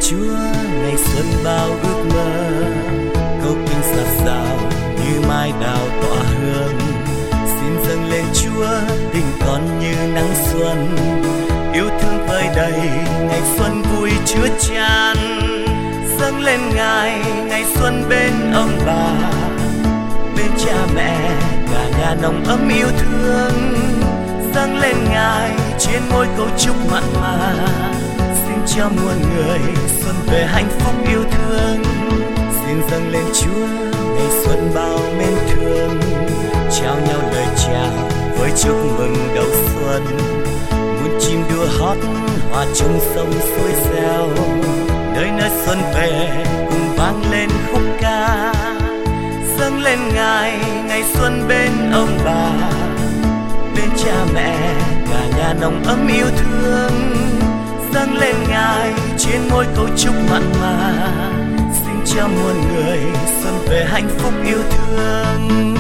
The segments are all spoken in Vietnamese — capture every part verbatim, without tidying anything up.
Chúa ngày xuân bao ước mơ, câu kinh sạt sào như mai đào tỏa hương. Xin dâng lên Chúa tình con như nắng xuân, yêu thương vơi đầy ngày xuân vui chứa chan. Dâng lên Ngài ngày xuân bên ông bà, bên cha mẹ cả nhà nồng ấm yêu thương. Dâng lên Ngài trên ngôi câu chúc mặn mà, xin cho muôn người xuân về hạnh phúc yêu thương. Xin dâng lên Chúa ngày xuân bao mến thương, trao nhau lời chào với chúc mừng đầu xuân. Muôn chim đua hót hòa chung sông suối reo, nơi nơi xuân về cùng vang lên khúc ca. Dâng lên Ngài ngày xuân bên ông bà, bên cha mẹ cả nhà nồng ấm yêu thương. Dâng lên Ngài trên ngôi câu chúc mặn mà, xin cho muôn người xuân về hạnh phúc yêu thương.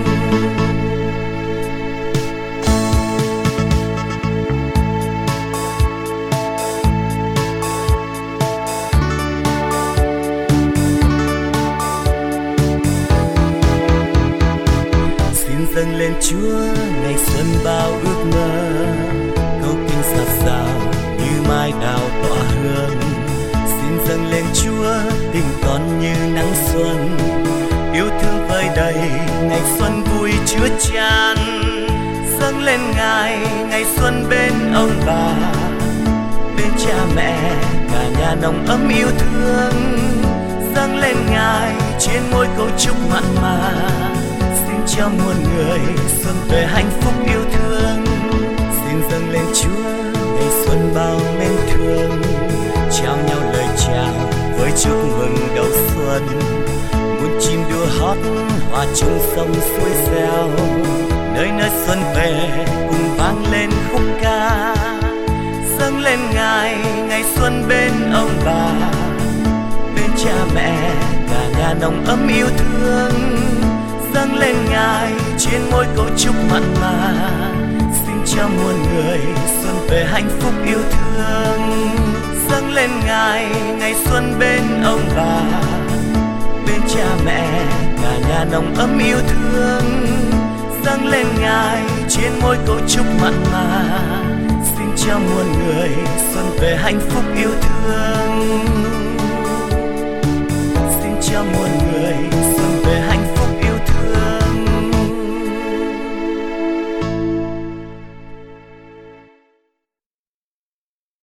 Xin dâng lên Chúa ngày xuân bao ước mơ, câu kinh sạt sào như mai đào tỏa hương. Xin dâng lên Chúa tình con như nắng xuân, yêu thương vơi đầy ngày xuân vui chứa chan. Dâng lên Ngài ngày xuân bên ông bà, bên cha mẹ cả nhà nồng ấm yêu thương. Dâng lên Ngài trên ngôi câu chúc mặn mà, xin cho muôn người xuân về hạnh phúc yêu thương. Xin dâng lên Chúa ngày xuân bao mến thương, trao nhau lời chào với chúc mừng đầu xuân. Muôn chim đua hót hòa chung sông suối reo, nơi nơi xuân về cùng vang lên khúc ca. Dâng lên Ngài ngày xuân bên ông bà, bên cha mẹ cả nhà nồng ấm yêu thương. Dâng lên Ngài trên ngôi câu chúc mặn mà, xin cho muôn người xuân về hạnh phúc yêu thương. Dâng lên Ngài ngày xuân bên ông bà, bên cha mẹ cả nhà nồng ấm yêu thương. Dâng lên Ngài trên ngôi câu chúc mặn mà, xin cho muôn người xuân về hạnh phúc yêu thương. Xin cho muôn người